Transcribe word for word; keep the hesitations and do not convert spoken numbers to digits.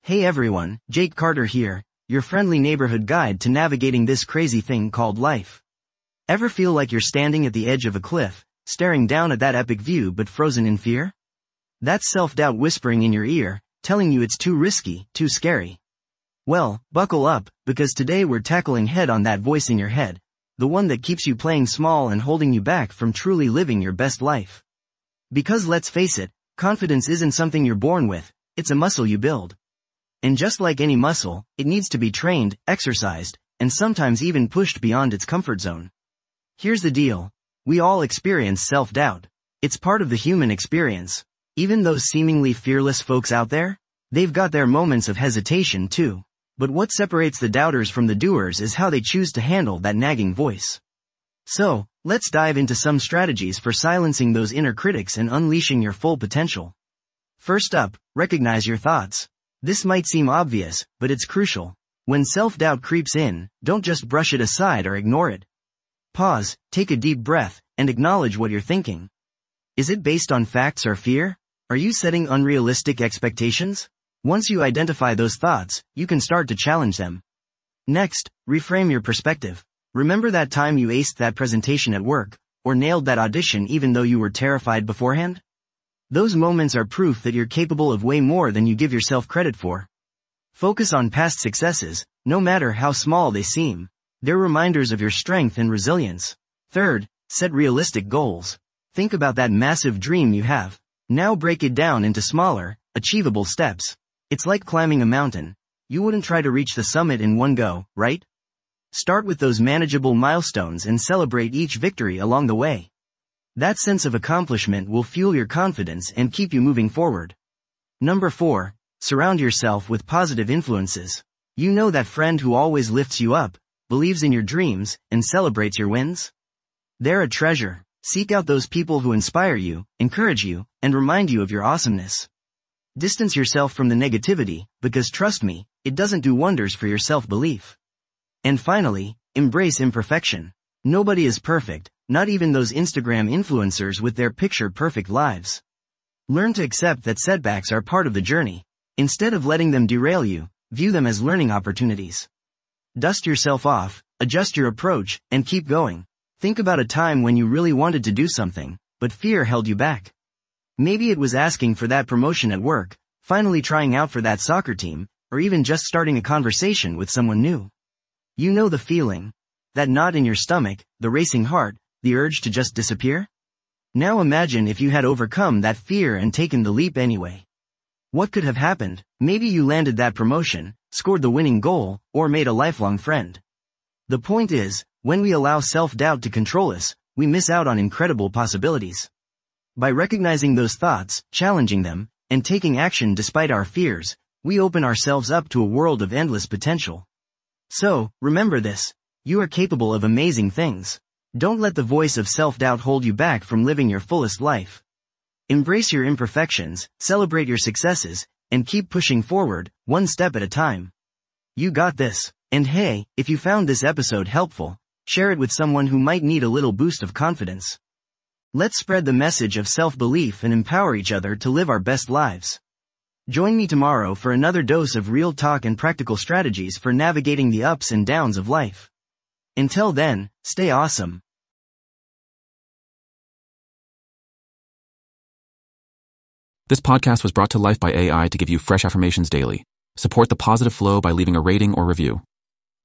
Hey everyone, Jake Carter here, your friendly neighborhood guide to navigating this crazy thing called life. Ever feel like you're standing at the edge of a cliff, staring down at that epic view but frozen in fear? That's self-doubt whispering in your ear, telling you it's too risky, too scary. Well, buckle up, because today we're tackling head-on that voice in your head, the one that keeps you playing small and holding you back from truly living your best life. Because let's face it, confidence isn't something you're born with, it's a muscle you build. And just like any muscle, it needs to be trained, exercised, and sometimes even pushed beyond its comfort zone. Here's the deal. We all experience self-doubt. It's part of the human experience. Even those seemingly fearless folks out there, they've got their moments of hesitation too. But what separates the doubters from the doers is how they choose to handle that nagging voice. So, let's dive into some strategies for silencing those inner critics and unleashing your full potential. First up, recognize your thoughts. This might seem obvious, but it's crucial. When self-doubt creeps in, don't just brush it aside or ignore it. Pause, take a deep breath, and acknowledge what you're thinking. Is it based on facts or fear? Are you setting unrealistic expectations? Once you identify those thoughts, you can start to challenge them. Next, reframe your perspective. Remember that time you aced that presentation at work, or nailed that audition even though you were terrified beforehand? Those moments are proof that you're capable of way more than you give yourself credit for. Focus on past successes, no matter how small they seem. They're reminders of your strength and resilience. Third, set realistic goals. Think about that massive dream you have. Now break it down into smaller, achievable steps. It's like climbing a mountain. You wouldn't try to reach the summit in one go, right? Start with those manageable milestones and celebrate each victory along the way. That sense of accomplishment will fuel your confidence and keep you moving forward. Number four, surround yourself with positive influences. You know that friend who always lifts you up, believes in your dreams, and celebrates your wins? They're a treasure. Seek out those people who inspire you, encourage you, and remind you of your awesomeness. Distance yourself from the negativity, because trust me, it doesn't do wonders for your self-belief. And finally, embrace imperfection. Nobody is perfect, not even those Instagram influencers with their picture-perfect lives. Learn to accept that setbacks are part of the journey. Instead of letting them derail you, view them as learning opportunities. Dust yourself off, adjust your approach, and keep going. Think about a time when you really wanted to do something, but fear held you back. Maybe it was asking for that promotion at work, finally trying out for that soccer team, or even just starting a conversation with someone new. You know the feeling. That knot in your stomach, the racing heart, the urge to just disappear? Now imagine if you had overcome that fear and taken the leap anyway. What could have happened? Maybe you landed that promotion, scored the winning goal, or made a lifelong friend. The point is, when we allow self-doubt to control us, we miss out on incredible possibilities. By recognizing those thoughts, challenging them, and taking action despite our fears, we open ourselves up to a world of endless potential. So, remember this. You are capable of amazing things. Don't let the voice of self-doubt hold you back from living your fullest life. Embrace your imperfections, celebrate your successes, and keep pushing forward, one step at a time. You got this. And hey, if you found this episode helpful, share it with someone who might need a little boost of confidence. Let's spread the message of self-belief and empower each other to live our best lives. Join me tomorrow for another dose of real talk and practical strategies for navigating the ups and downs of life. Until then, stay awesome. This podcast was brought to life by A I to give you fresh affirmations daily. Support the positive flow by leaving a rating or review.